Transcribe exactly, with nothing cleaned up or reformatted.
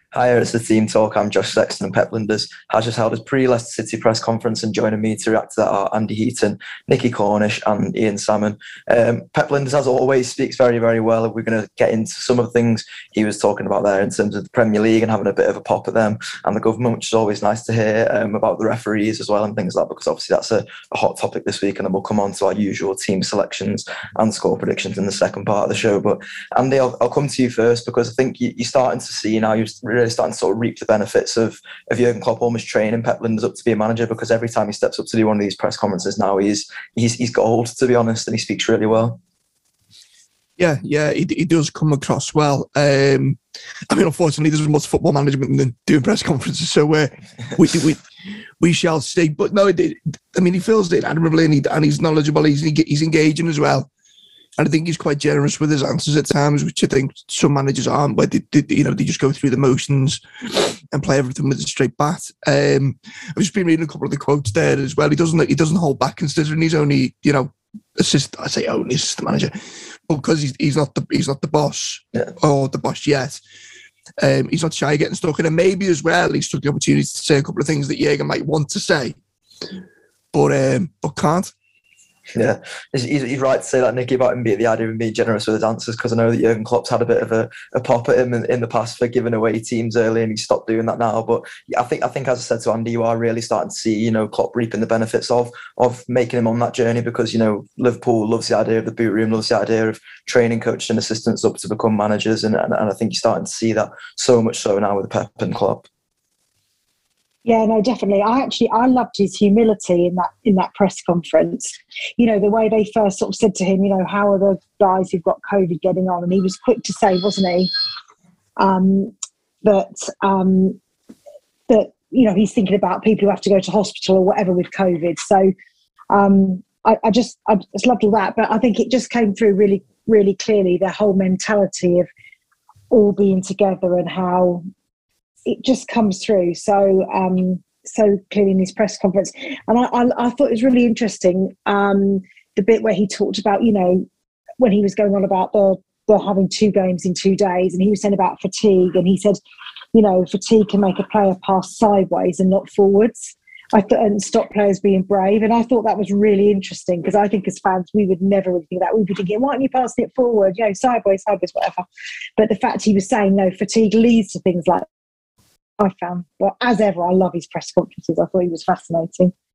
Hi, it's the Team Talk. I'm Josh Sexton, and Pep Lijnders has just held his pre-Leicester City press conference, and joining me to react to that are Andy Heaton, Nicky Cornish and Ian Salmon. Um, Pep Lijnders, as always, speaks very, very well. We're going to get into some of the things he was talking about there in terms of the Premier League and having a bit of a pop at them and the government, which is always nice to hear, um, about the referees as well and things like that, because obviously that's a, a hot topic this week, and then we'll come on to our usual team selections and score predictions in the second part of the show. But Andy, I'll, I'll come to you first, because I think you, you're starting to see now, you're really starting to sort of reap the benefits of, of Jurgen Klopp almost training Pep Lijnders up to be a manager, because every time he steps up to do one of these press conferences now, he's he's he's gold, to be honest, and he speaks really well. Yeah, yeah, he, he does come across well. Um, I mean, unfortunately, there's much football management than doing press conferences, so uh, we, we we shall see. But no, it, I mean, he feels it admirably, and, he, and he's knowledgeable. He's he's engaging as well. And I think he's quite generous with his answers at times, which I think some managers aren't, where they, they, you know, they just go through the motions and play everything with a straight bat. Um, I've just been reading a couple of the quotes there as well. He doesn't he doesn't hold back, considering he's only, you know, assist. I say only assistant manager, but because he's he's not the he's not the boss yeah. or the boss yet. Um, he's not shy of getting stuck in, and maybe as well he's took the opportunity to say a couple of things that Jurgen might want to say, but um, but can't. Yeah, he's, he's right to say that, Nicky, about him being the idea of him being generous with his answers, because I know that Jurgen Klopp's had a bit of a, a pop at him in, in the past for giving away teams early, and he's stopped doing that now. But I think, I think, as I said to Andy, you are really starting to see, you know, Klopp reaping the benefits of of making him on that journey, because, you know, Liverpool loves the idea of the boot room, loves the idea of training coaches and assistants up to become managers, and, and, and I think you're starting to see that so much so now with Pep and Klopp. Yeah, no, definitely. I actually, I loved his humility in that in that press conference. You know, the way they first sort of said to him, you know, how are the guys who've got COVID getting on? And he was quick to say, wasn't he, um, that um, that you know he's thinking about people who have to go to hospital or whatever with COVID. So um, I, I just, I just loved all that. But I think it just came through really, really clearly, the whole mentality of all being together and how it just comes through so um, so clearly in his press conference. And I, I, I thought it was really interesting, um, the bit where he talked about, you know, when he was going on about the, the having two games in two days, and he was saying about fatigue, and he said, you know, fatigue can make a player pass sideways and not forwards. I thought, and stop players being brave. And I thought that was really interesting, because I think as fans, we would never really think that. We'd be thinking, why aren't you passing it forward? You know, sideways, sideways, whatever. But the fact he was saying, no, fatigue leads to things like I found, well, as ever, I love his press conferences. I thought he was fascinating.